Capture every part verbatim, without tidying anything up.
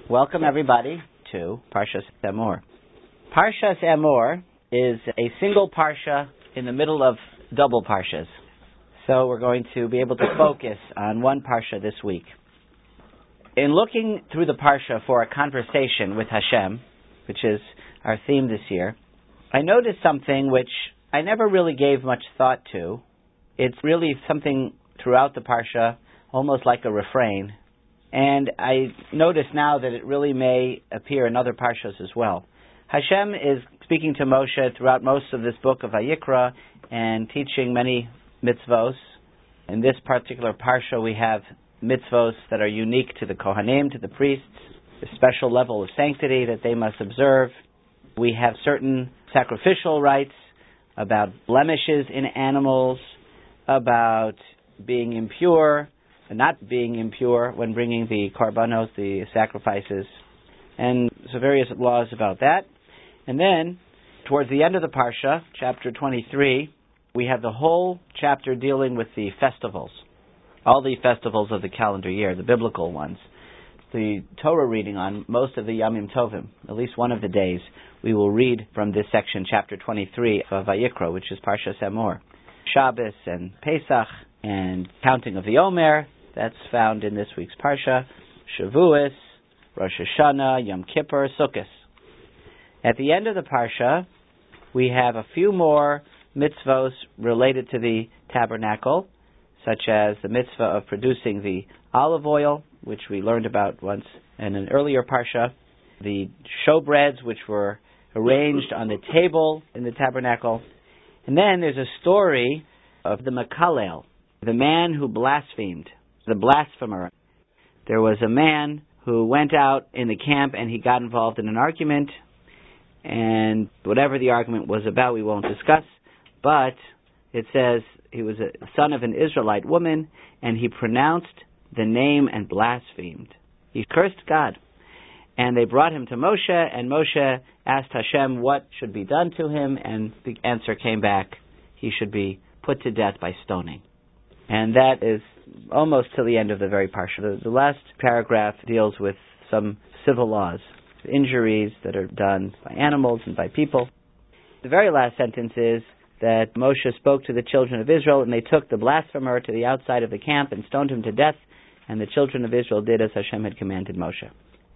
Welcome everybody to Parshas Emor. Parshas Emor is a single parsha in the middle of double parshas. So we're going to be able to focus on one parsha this week. In looking through the parsha for a conversation with Hashem, which is our theme this year, I noticed something which I never really gave much thought to. It's really something throughout the parsha, almost like a refrain. And I notice now that it really may appear in other parshas as well. Hashem is speaking to Moshe throughout most of this book of Vayikra and teaching many mitzvos. In this particular parsha, we have mitzvos that are unique to the Kohanim, to the priests, a special level of sanctity that they must observe. We have certain sacrificial rites about blemishes in animals, about being impure, and not being impure when bringing the karbanos, the sacrifices, and so various laws about that. And then, towards the end of the parsha, chapter twenty-three, we have the whole chapter dealing with the festivals, all the festivals of the calendar year, the biblical ones. The Torah reading on most of the Yamim Tovim, at least one of the days, we will read from this section, chapter twenty-three of Vayikra, which is Parshas Emor. Shabbos and Pesach and counting of the Omer, that's found in this week's Parsha, Shavuos, Rosh Hashanah, Yom Kippur, Sukkot. At the end of the Parsha, we have a few more mitzvos related to the tabernacle, such as the mitzvah of producing the olive oil, which we learned about once in an earlier Parsha, the showbreads, which were arranged on the table in the tabernacle. And then there's a story of the Makalel, the man who blasphemed, the blasphemer. There was a man who went out in the camp and he got involved in an argument, and whatever the argument was about we won't discuss, but it says he was a son of an Israelite woman and he pronounced the name and blasphemed. He cursed God. And they brought him to Moshe, and Moshe asked Hashem what should be done to him, and the answer came back, he should be put to death by stoning. And that is almost to the end of the very parsha. The, the last paragraph deals with some civil laws, injuries that are done by animals and by people. The very last sentence is that Moshe spoke to the children of Israel, and they took the blasphemer to the outside of the camp and stoned him to death, and the children of Israel did as Hashem had commanded Moshe.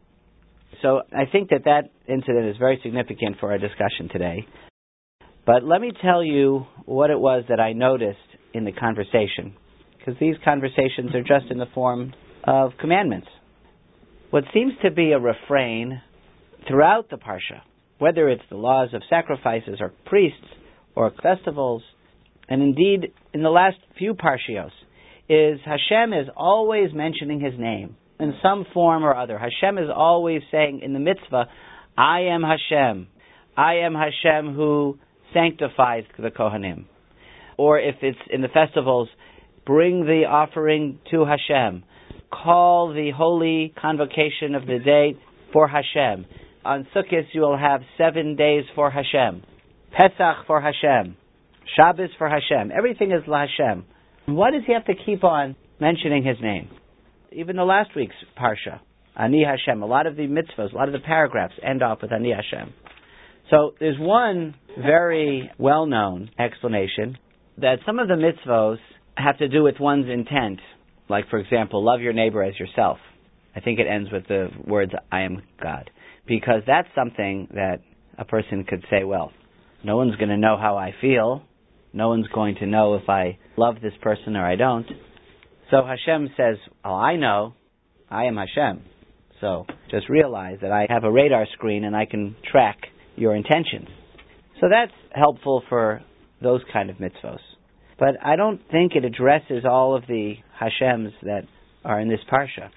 So I think that that incident is very significant for our discussion today. But let me tell you what it was that I noticed in the conversation, because these conversations are just in the form of commandments. What seems to be a refrain throughout the parsha, whether it's the laws of sacrifices or priests or festivals, and indeed in the last few parshios, is Hashem is always mentioning His name in some form or other. Hashem is always saying in the mitzvah, I am Hashem. I am Hashem who sanctifies the Kohanim. Or if it's in the festivals, bring the offering to Hashem. Call the holy convocation of the day for Hashem. On Sukkot you will have seven days for Hashem. Pesach for Hashem. Shabbos for Hashem. Everything is La Hashem. Why does he have to keep on mentioning his name? Even the last week's Parsha, Ani Hashem, a lot of the mitzvahs, a lot of the paragraphs end off with Ani Hashem. So there's one very well-known explanation that some of the mitzvahs have to do with one's intent. Like, for example, love your neighbor as yourself. I think it ends with the words, I am God. Because that's something that a person could say, well, no one's going to know how I feel. No one's going to know if I love this person or I don't. So Hashem says, oh, I know, I am Hashem. So just realize that I have a radar screen and I can track your intentions. So that's helpful for those kind of mitzvos. But I don't think it addresses all of the Hashems that are in this parsha.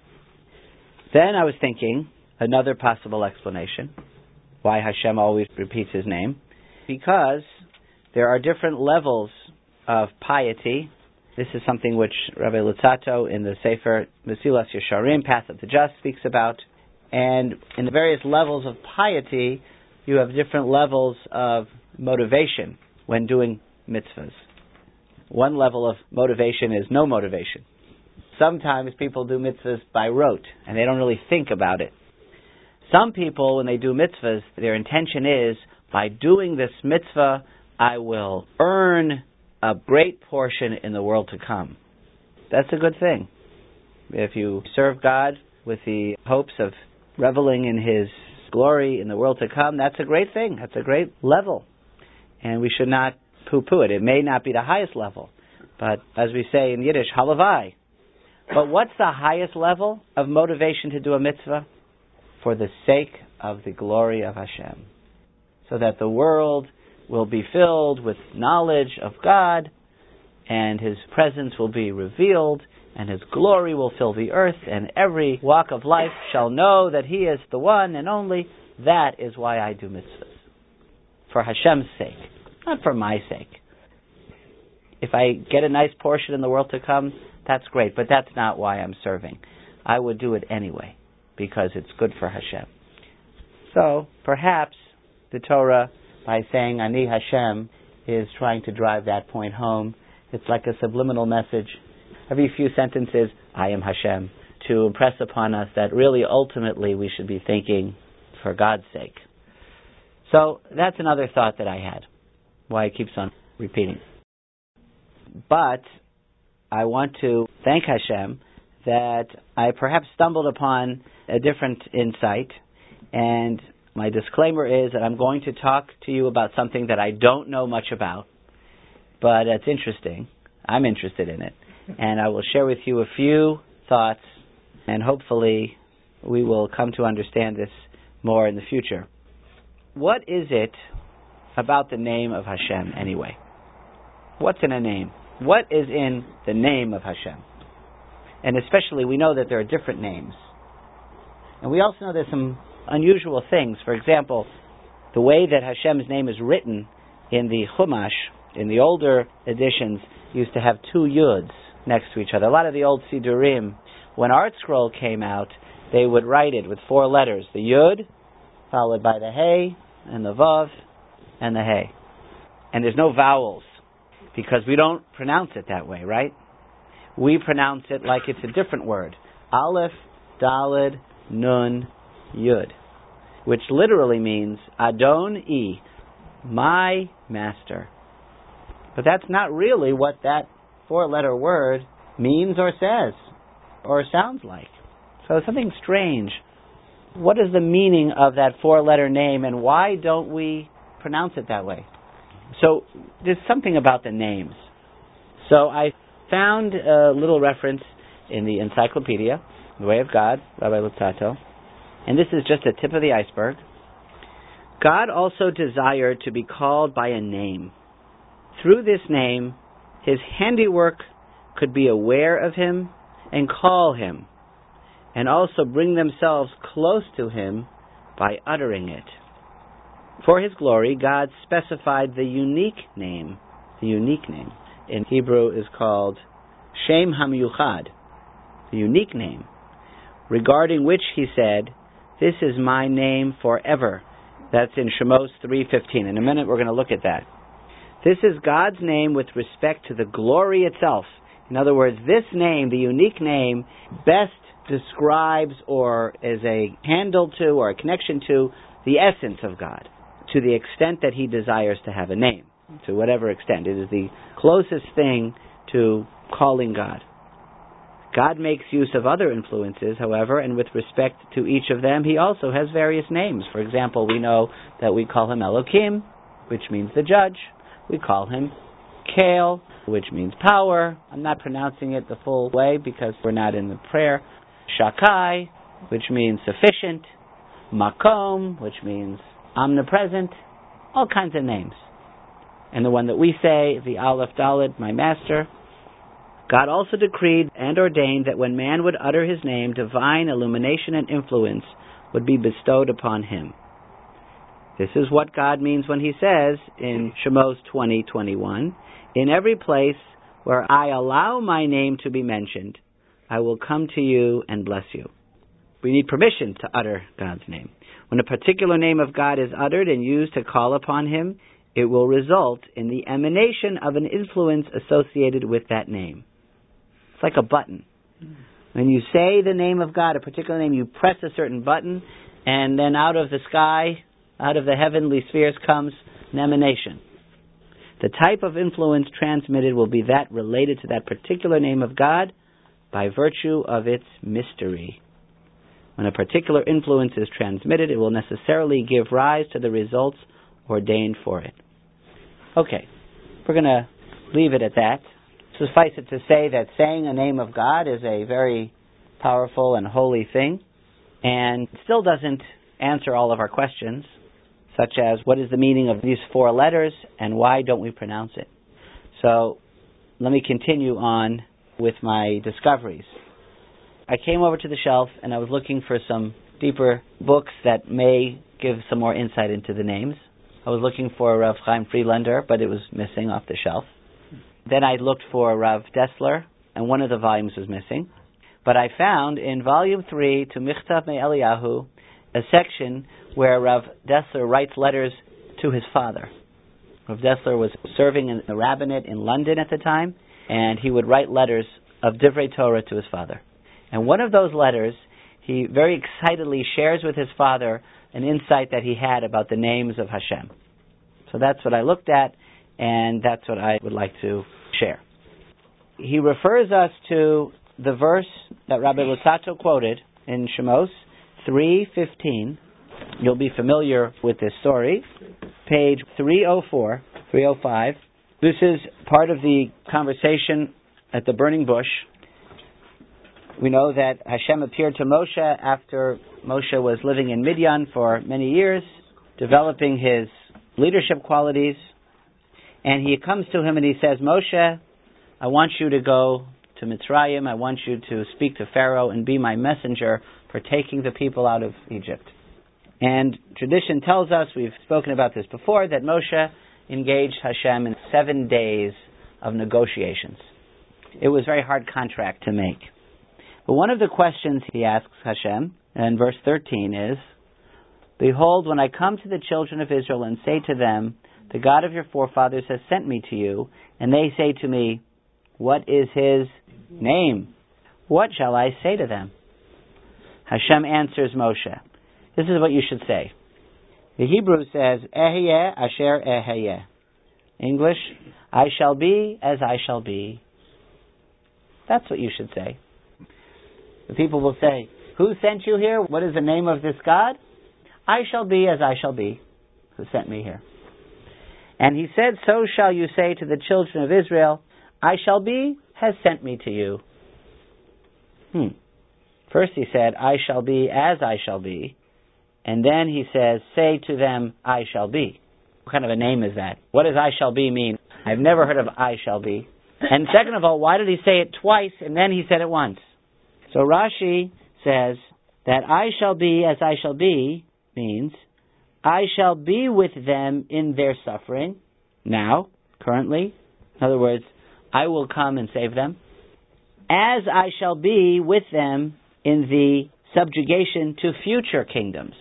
Then I was thinking, another possible explanation, why Hashem always repeats His name, because there are different levels of piety. This is something which Rabbi Luzzatto in the Sefer Mesilas Yesharim, Path of the Just, speaks about. And in the various levels of piety, you have different levels of motivation when doing mitzvahs. One level of motivation is no motivation. Sometimes people do mitzvahs by rote, and they don't really think about it. Some people, when they do mitzvahs, their intention is, by doing this mitzvah, I will earn a great portion in the world to come. That's a good thing. If you serve God with the hopes of reveling in His glory in the world to come, that's a great thing. That's a great level. And we should not poo-poo it. It may not be the highest level, but as we say in Yiddish, halavai. But what's the highest level of motivation to do a mitzvah? For the sake of the glory of Hashem. So that the world will be filled with knowledge of God, and His presence will be revealed, and His glory will fill the earth, and every walk of life shall know that He is the one and only. That is why I do mitzvahs. For Hashem's sake, not for my sake. If I get a nice portion in the world to come, that's great, but that's not why I'm serving. I would do it anyway, because it's good for Hashem. So, perhaps the Torah, by saying Ani Hashem, is trying to drive that point home. It's like a subliminal message. Every few sentences, I am Hashem, to impress upon us that really ultimately we should be thinking for God's sake. So that's another thought that I had, why it keeps on repeating. But I want to thank Hashem that I perhaps stumbled upon a different insight, and my disclaimer is that I'm going to talk to you about something that I don't know much about, but it's interesting. I'm interested in it. And I will share with you a few thoughts, and hopefully we will come to understand this more in the future. What is it about the name of Hashem anyway? What's in a name? What is in the name of Hashem? And especially we know that there are different names. And we also know there's some unusual things. For example, the way that Hashem's name is written in the Chumash, in the older editions, used to have two Yuds next to each other. A lot of the old Sidurim, when Art Scroll came out, they would write it with four letters. The Yud, followed by the Hey, and the Vav, and the Hey. And there's no vowels, because we don't pronounce it that way, right? We pronounce it like it's a different word. Aleph, Daled, Nun, Yud, which literally means Adon-I, my master. But that's not really what that four-letter word means or says, or sounds like. So something strange. What is the meaning of that four-letter name, and why don't we pronounce it that way? So there's something about the names. So I found a little reference in the encyclopedia, The Way of God, Rabbi Luzzatto, and this is just a tip of the iceberg. God also desired to be called by a name. Through this name, His handiwork could be aware of Him and call Him, and also bring themselves close to Him by uttering it. For His glory, God specified the unique name. The unique name in Hebrew is called Shem HaMiyuchad, the unique name, regarding which He said, "This is my name forever." That's in Shemos three fifteen. In a minute we're going to look at that. This is God's name with respect to the glory itself. In other words, this name, the unique name, best describes or is a handle to or a connection to the essence of God, to the extent that He desires to have a name, to whatever extent. It is the closest thing to calling God. God makes use of other influences, however, and with respect to each of them, He also has various names. For example, we know that we call Him Elohim, which means the judge. We call Him Kale, which means power. I'm not pronouncing it the full way because we're not in the prayer. Shakai, which means sufficient. Makom, which means omnipresent. All kinds of names. And the one that we say, the Aleph Daled, my master. God also decreed and ordained that when man would utter His name, divine illumination and influence would be bestowed upon him. This is what God means when He says in Shemos twenty twenty-one, "In every place where I allow my name to be mentioned, I will come to you and bless you." We need permission to utter God's name. When a particular name of God is uttered and used to call upon Him, it will result in the emanation of an influence associated with that name. It's like a button. When you say the name of God, a particular name, you press a certain button, and then out of the sky, out of the heavenly spheres comes an emanation. The type of influence transmitted will be that related to that particular name of God by virtue of its mystery. When a particular influence is transmitted, it will necessarily give rise to the results ordained for it. Okay, we're going to leave it at that. Suffice it to say that saying a name of God is a very powerful and holy thing, and still doesn't answer all of our questions, such as what is the meaning of these four letters and why don't we pronounce it? So let me continue on with my discoveries. I came over to the shelf and I was looking for some deeper books that may give some more insight into the names. I was looking for Rav Chaim Friedlander, but it was missing off the shelf. Then I looked for Rav Dessler, and one of the volumes was missing. But I found in volume three to Michtav Me Eliyahu a section where Rav Dessler writes letters to his father. Rav Dessler was serving in the rabbinate in London at the time, and he would write letters of Divrei Torah to his father. And one of those letters, he very excitedly shares with his father an insight that he had about the names of Hashem. So that's what I looked at, and that's what I would like to share. He refers us to the verse that Rabbi Luzzatto quoted in Shemos three fifteen. You'll be familiar with this story. Page three oh four, three oh five. This is part of the conversation at the burning bush. We know that Hashem appeared to Moshe after Moshe was living in Midian for many years, developing his leadership qualities. And he comes to him and he says, Moshe, I want you to go to Mitzrayim. I want you to speak to Pharaoh and be my messenger for taking the people out of Egypt. And tradition tells us, we've spoken about this before, that Moshe engaged Hashem in seven days of negotiations. It was a very hard contract to make. But one of the questions he asks Hashem, in verse thirteen, is, Behold, when I come to the children of Israel and say to them, the God of your forefathers has sent me to you, and they say to me, what is his name? What shall I say to them? Hashem answers Moshe. This is what you should say. The Hebrew says, Ehyeh asher ehyeh. English, I shall be as I shall be. That's what you should say. The people will say, who sent you here? What is the name of this God? I shall be as I shall be, who sent me here. And he said, so shall you say to the children of Israel, I shall be has sent me to you. Hmm. First he said, I shall be as I shall be. And then he says, say to them, I shall be. What kind of a name is that? What does I shall be mean? I've never heard of I shall be. And second of all, why did he say it twice and then he said it once? So Rashi says that I shall be as I shall be means I shall be with them in their suffering, now, currently. In other words, I will come and save them. As I shall be with them in the subjugation to future kingdoms.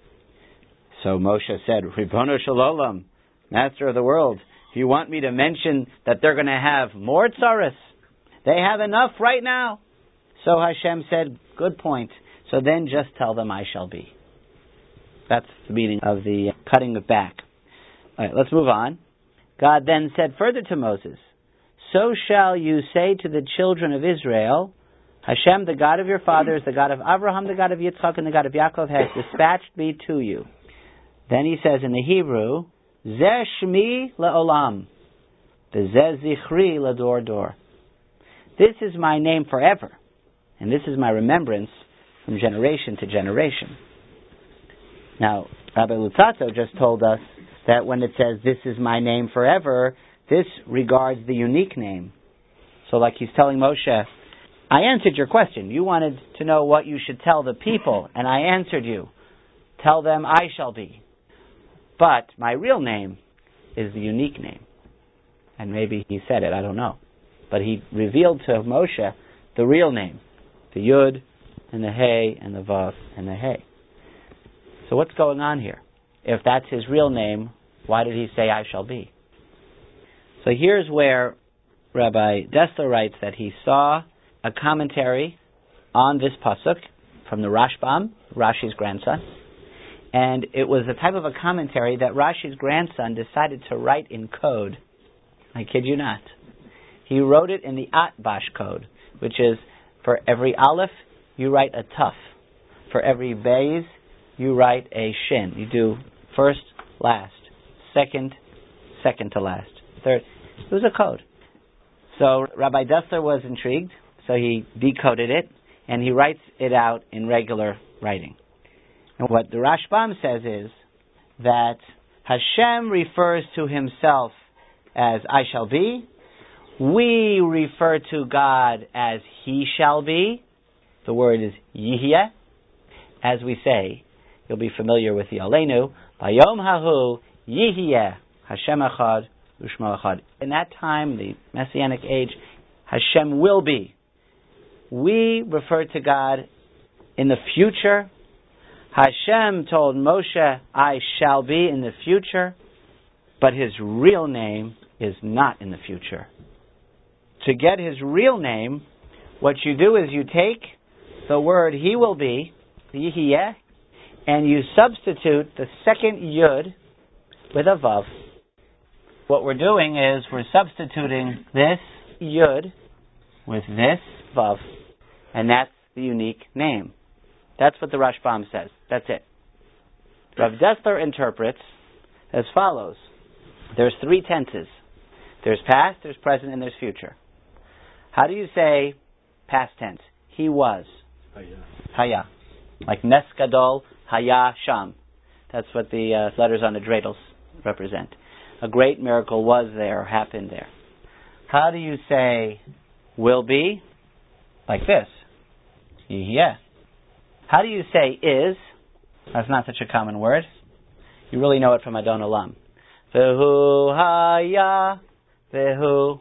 So Moshe said, Ribono shel olam, Master of the world, if you want me to mention that they're going to have more tzaras, they have enough right now. So Hashem said, good point. So then just tell them I shall be. That's the meaning of the cutting it back. All right, let's move on. God then said further to Moses, so shall you say to the children of Israel, Hashem, the God of your fathers, the God of Abraham, the God of Yitzchak, and the God of Yaakov, has dispatched me to you. Then he says in the Hebrew, Zeh Shmi le'olam, Zeh Zichri le'dor dor. This is my name forever, and this is my remembrance from generation to generation. Now, Rabbi Luzzatto just told us that when it says, this is my name forever, this regards the unique name. So like he's telling Moshe, I answered your question. You wanted to know what you should tell the people, and I answered you. Tell them I shall be. But my real name is the unique name. And maybe he said it, I don't know. But he revealed to Moshe the real name. The Yud, and the Hey, and the Vav, and the Hey. So what's going on here? If that's his real name, why did he say I shall be? So here's where Rabbi Dessler writes that he saw a commentary on this pasuk from the Rashbam, Rashi's grandson, And it was a type of a commentary that Rashi's grandson decided to write in code. I kid you not. He wrote it in the Atbash code, which is for every aleph, you write a tuf. For every beis, you write a shin. You do first, last, second, second to last, third. It was a code. So Rabbi Dessler was intrigued, so he decoded it, and he writes it out in regular writing. And what the Rashbam says is that Hashem refers to himself as I shall be. We refer to God as He shall be. The word is Yihye. As we say, you'll be familiar with the Aleinu, Bayom Hahu Yihye Hashem Echad Ushmo Echad. In that time, the Messianic age, Hashem will be. We refer to God in the future. Hashem told Moshe, I shall be in the future, but His real name is not in the future. To get His real name, what you do is you take the word He will be, Yihye, and you substitute the second Yud with a Vav. What we're doing is we're substituting this Yud with this Vav, and that's the unique name. That's what the Rashbam says. That's it. Rav Dessler interprets as follows. There's three tenses. There's past, there's present, and there's future. How do you say past tense? He was. Haya. Haya. Like Nes Gadol, Haya Sham. That's what the uh, letters on the dreidels represent. A great miracle was there, happened there. How do you say will be? Like this. Yeah. How do you say is? That's not such a common word. You really know it from Adon Olam. Vehu haya, vehu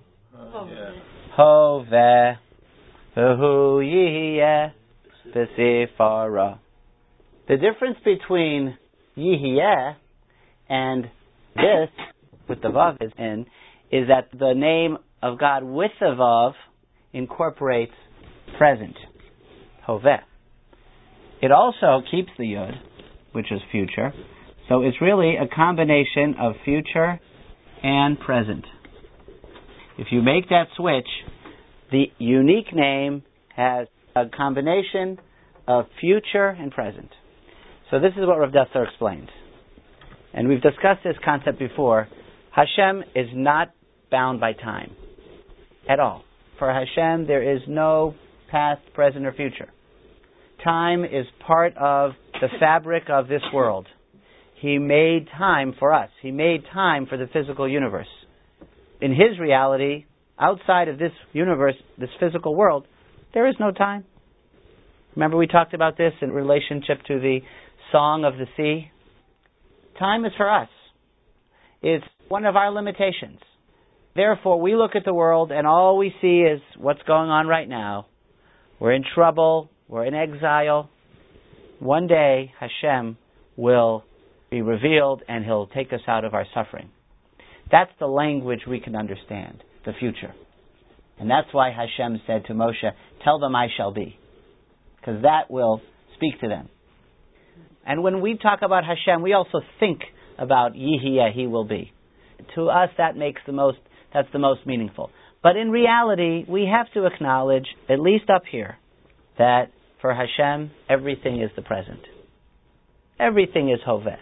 hoveh, vehu yihye, v'sifara. The difference between yihye and this, with the vav is in, is that the name of God with the vav incorporates present, hoveh. It also keeps the yud, which is future. So it's really a combination of future and present. If you make that switch, the unique name has a combination of future and present. So this is what Rav Dessler explained. And we've discussed this concept before. Hashem is not bound by time at all. For Hashem, there is no past, present, or future. Time is part of the fabric of this world. He made time for us. He made time for the physical universe. In His reality, outside of this universe, this physical world, there is no time. Remember we talked about this in relationship to the Song of the Sea? Time is for us. It's one of our limitations. Therefore, we look at the world and all we see is what's going on right now. We're in trouble. We're in exile. One day, Hashem will be revealed and He'll take us out of our suffering. That's the language we can understand, the future. And that's why Hashem said to Moshe, tell them I shall be. Because that will speak to them. And when we talk about Hashem, we also think about Yihye, He will be. To us, that makes the most, that's the most meaningful. But in reality, we have to acknowledge, at least up here, that for Hashem, everything is the present. Everything is Hoveh.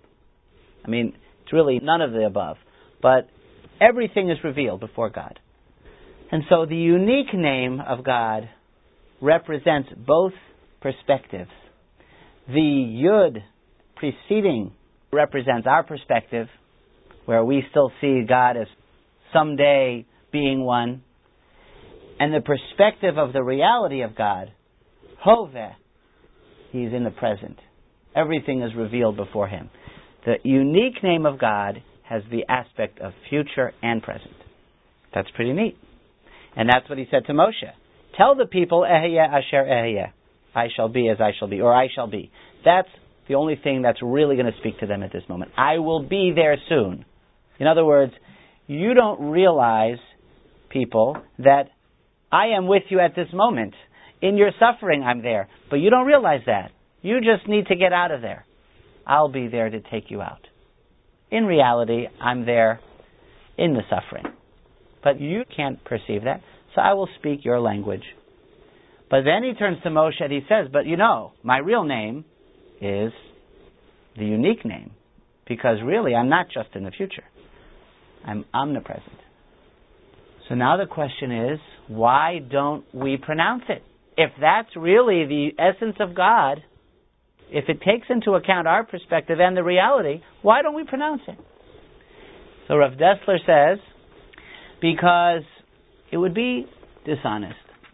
I mean, it's really none of the above. But everything is revealed before God. And so the unique name of God represents both perspectives. The Yud preceding represents our perspective, where we still see God as someday being one. And the perspective of the reality of God, Hoveh, He's in the present. Everything is revealed before Him. The unique name of God has the aspect of future and present. That's pretty neat. And that's what He said to Moshe. Tell the people, Ehyeh asher ehyeh. I shall be as I shall be, or I shall be. That's the only thing that's really going to speak to them at this moment. I will be there soon. In other words, you don't realize, people, that I am with you at this moment. In your suffering, I'm there. But you don't realize that. You just need to get out of there. I'll be there to take you out. In reality, I'm there in the suffering. But you can't perceive that, so I will speak your language. But then he turns to Moshe and he says, but you know, my real name is the unique name, because really I'm not just in the future. I'm omnipresent. So now the question is, why don't we pronounce it? If that's really the essence of God, if it takes into account our perspective and the reality, why don't we pronounce it? So Rav Dessler says, because it would be dishonest.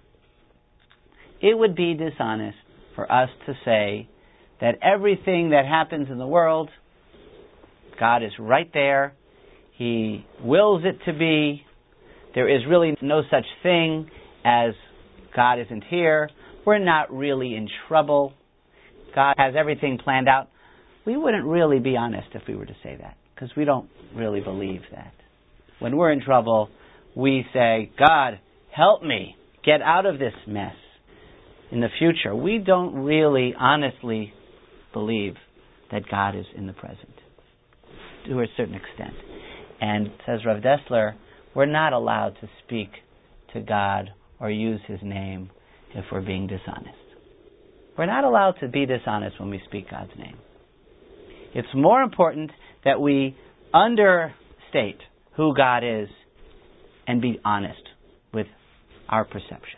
It would be dishonest for us to say that everything that happens in the world, God is right there. He wills it to be. There is really no such thing as God isn't here. We're not really in trouble. God has everything planned out. We wouldn't really be honest if we were to say that, because we don't really believe that. When we're in trouble, we say, God, help me get out of this mess in the future. We don't really honestly believe that God is in the present to a certain extent. And says Rav Dessler, we're not allowed to speak to God or use His name if we're being dishonest. We're not allowed to be dishonest when we speak God's name. It's more important that we understate who God is and be honest with our perception.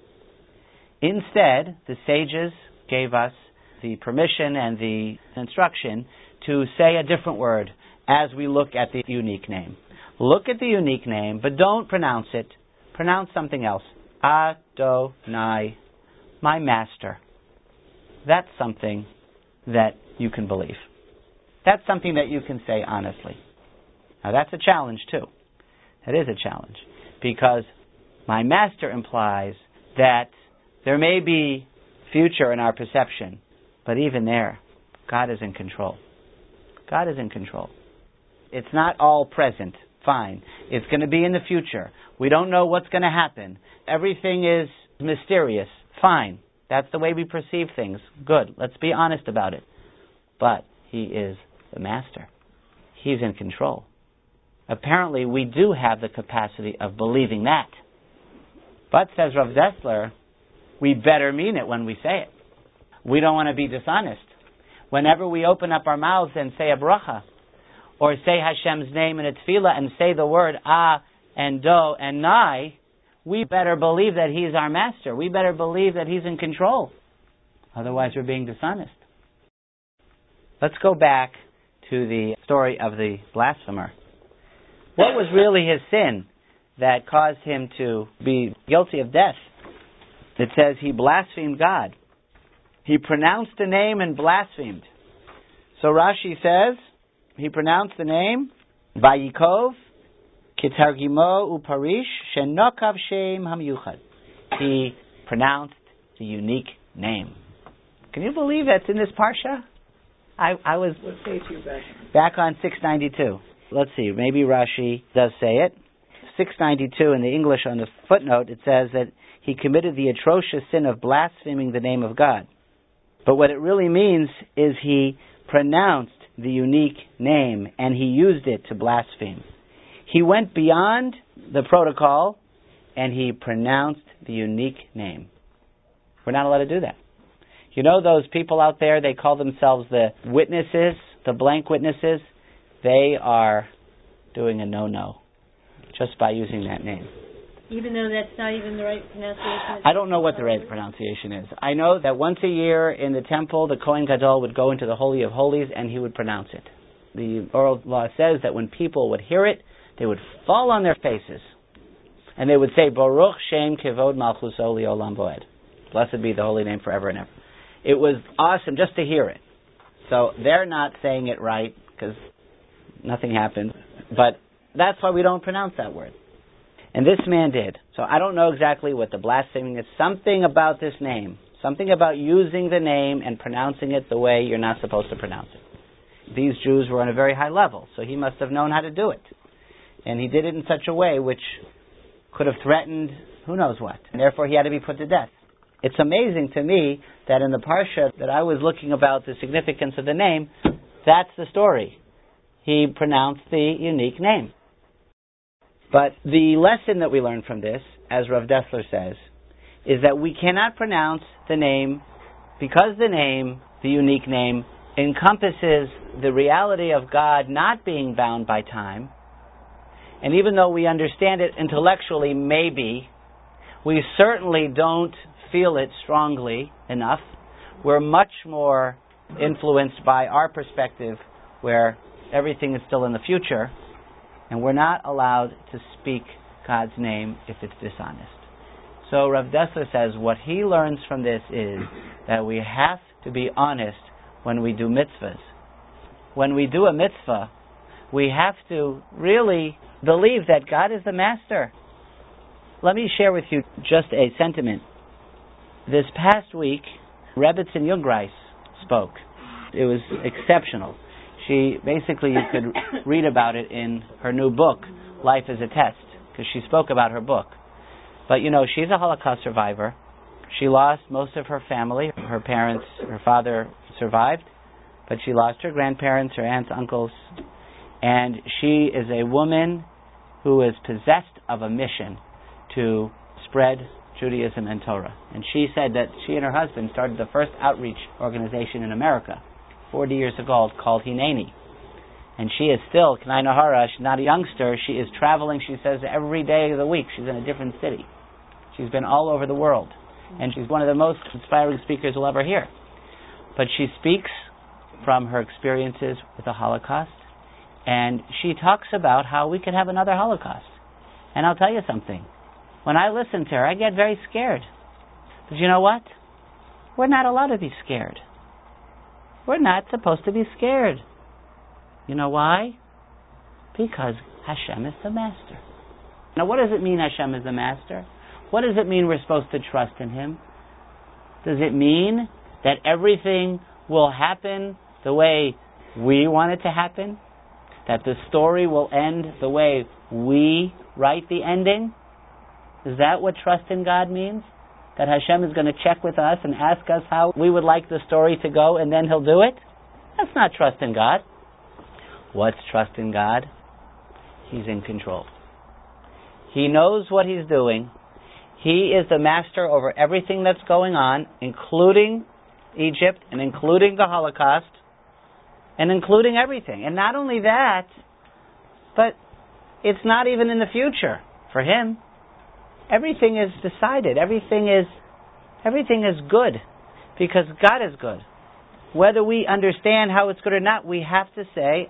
Instead, the sages gave us the permission and the instruction to say a different word as we look at the unique name. Look at the unique name, but don't pronounce it. Pronounce something else. Adonai, my master. That's something that you can believe. That's something that you can say honestly. Now that's a challenge too. That is a challenge. Because my master implies that there may be future in our perception, but even there, God is in control. God is in control. It's not all present. Fine. It's going to be in the future. We don't know what's going to happen. Everything is mysterious. Fine. That's the way we perceive things. Good. Let's be honest about it. But He is the master. He's in control. Apparently, we do have the capacity of believing that. But, says Rav Dessler, we better mean it when we say it. We don't want to be dishonest. Whenever we open up our mouths and say a bracha, or say Hashem's name in a tefillah and say the word ah and do and nai, we better believe that He's our master. We better believe that He's in control. Otherwise, we're being dishonest. Let's go back to the story of the blasphemer. What was really his sin that caused him to be guilty of death? It says he blasphemed God. He pronounced the name and blasphemed. So Rashi says he pronounced the name Vayikov Kitargimo Uparish Shenokav Shem Hamyuchad. He pronounced the unique name. Can you believe that's in this parsha? I, I was what page are you back on? Back on six ninety-two. Let's see, maybe Rashi does say it. six ninety-two in the English on the footnote, it says that he committed the atrocious sin of blaspheming the name of God. But what it really means is he pronounced the unique name and he used it to blaspheme. He went beyond the protocol and he pronounced the unique name. We're not allowed to do that. You know those people out there, they call themselves the witnesses, the blank witnesses? They are doing a no-no just by using that name. Even though that's not even the right pronunciation? I don't know what the right pronunciation is. I know that once a year in the temple, the Kohen Gadol would go into the Holy of Holies and he would pronounce it. The oral law says that when people would hear it, they would fall on their faces. And they would say, Baruch Shem Kevod Malchus Oli Olam Voed. Blessed be the holy name forever and ever. It was awesome just to hear it. So they're not saying it right because nothing happened. But that's why we don't pronounce that word. And this man did. So I don't know exactly what the blaspheming is. Something about this name. Something about using the name and pronouncing it the way you're not supposed to pronounce it. These Jews were on a very high level, so he must have known how to do it. And he did it in such a way which could have threatened who knows what. And therefore he had to be put to death. It's amazing to me that in the parsha that I was looking about the significance of the name, That's the story. He pronounced the unique name. But the lesson that we learn from this, as Rav Dessler says, is that we cannot pronounce the name because the name, the unique name, encompasses the reality of God not being bound by time. And even though we understand it intellectually, maybe, we certainly don't feel it strongly enough. We're much more influenced by our perspective, where everything is still in the future, and we're not allowed to speak God's name if it's dishonest. So Rav Dessler says what he learns from this is that we have to be honest when we do mitzvahs. When we do a mitzvah, we have to really believe that God is the master. Let me share with you just a sentiment. This past week, Rebbetzin Jungreis spoke. It was exceptional. She, basically, you could read about it in her new book, Life is a Test, because she spoke about her book. But, you know, she's a Holocaust survivor. She lost most of her family. Her parents, her father survived, but she lost her grandparents, her aunts, uncles. And she is a woman who is possessed of a mission to spread Judaism and Torah. And she said that she and her husband started the first outreach organization in America forty years ago called Hineni. And she is still, Kanai Nahara, she's not a youngster, she is traveling, she says, every day of the week. She's in a different city. She's been all over the world. And she's one of the most inspiring speakers you'll ever hear. But she speaks from her experiences with the Holocaust, and she talks about how we could have another Holocaust. And I'll tell you something. When I listen to her, I get very scared. But you know what? We're not allowed to be scared. We're not supposed to be scared. You know why? Because Hashem is the master. Now, what does it mean Hashem is the master? What does it mean we're supposed to trust in Him? Does it mean that everything will happen the way we want it to happen? That the story will end the way we write the ending? Is that what trust in God means? That Hashem is going to check with us and ask us how we would like the story to go and then He'll do it? That's not trust in God. What's trust in God? He's in control. He knows what He's doing. He is the master over everything that's going on, including Egypt and including the Holocaust and including everything. And not only that, but it's not even in the future for Him. Everything is decided. Everything is everything is good because God is good. Whether we understand how it's good or not, we have to say,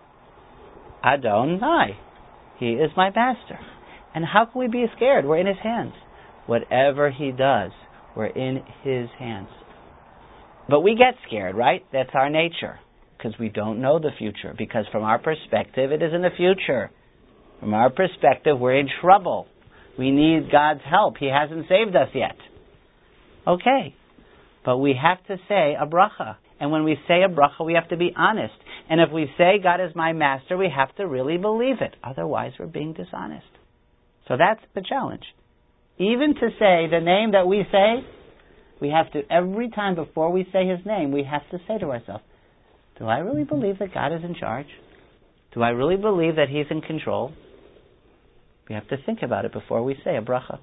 Adonai. He is my master. And how can we be scared? We're in His hands. Whatever He does, we're in His hands. But we get scared, right? That's our nature. Because we don't know the future. Because from our perspective, it is in the future. From our perspective, we're in trouble. We need God's help. He hasn't saved us yet. Okay. But we have to say a bracha. And when we say a bracha, we have to be honest. And if we say God is my master, we have to really believe it. Otherwise, we're being dishonest. So that's the challenge. Even to say the name that we say, we have to, every time before we say His name, we have to say to ourselves, do I really believe that God is in charge? Do I really believe that He's in control? We have to think about it before we say a bracha.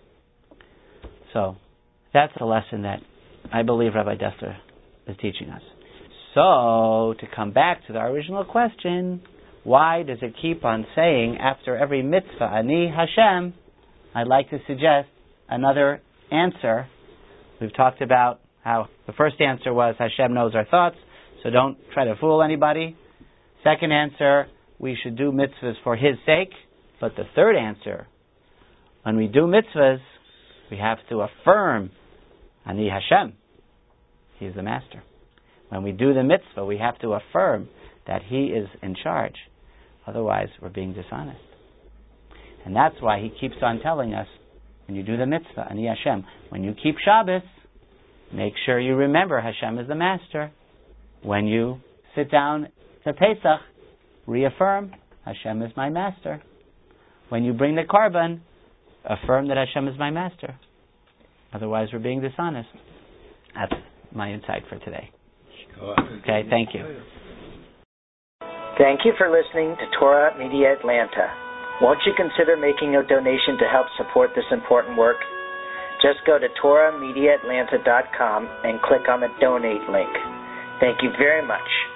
So, that's a lesson that I believe Rabbi Dessler is teaching us. So, to come back to the original question, why does it keep on saying after every mitzvah, Ani Hashem? I'd like to suggest another answer. We've talked about how the first answer was Hashem knows our thoughts, so don't try to fool anybody. Second answer, we should do mitzvahs for His sake. But the third answer, when we do mitzvahs, we have to affirm Ani Hashem. He is the master. When we do the mitzvah, we have to affirm that He is in charge. Otherwise, we're being dishonest. And that's why He keeps on telling us, when you do the mitzvah, Ani Hashem, when you keep Shabbos, make sure you remember Hashem is the master. When you sit down to Pesach, reaffirm Hashem is my master. When you bring the korban, affirm that Hashem is my master. Otherwise, we're being dishonest. That's my insight for today. Okay, thank you. Thank you for listening to Torah Media Atlanta. Won't you consider making a donation to help support this important work? Just go to torah media atlanta dot com and click on the donate link. Thank you very much.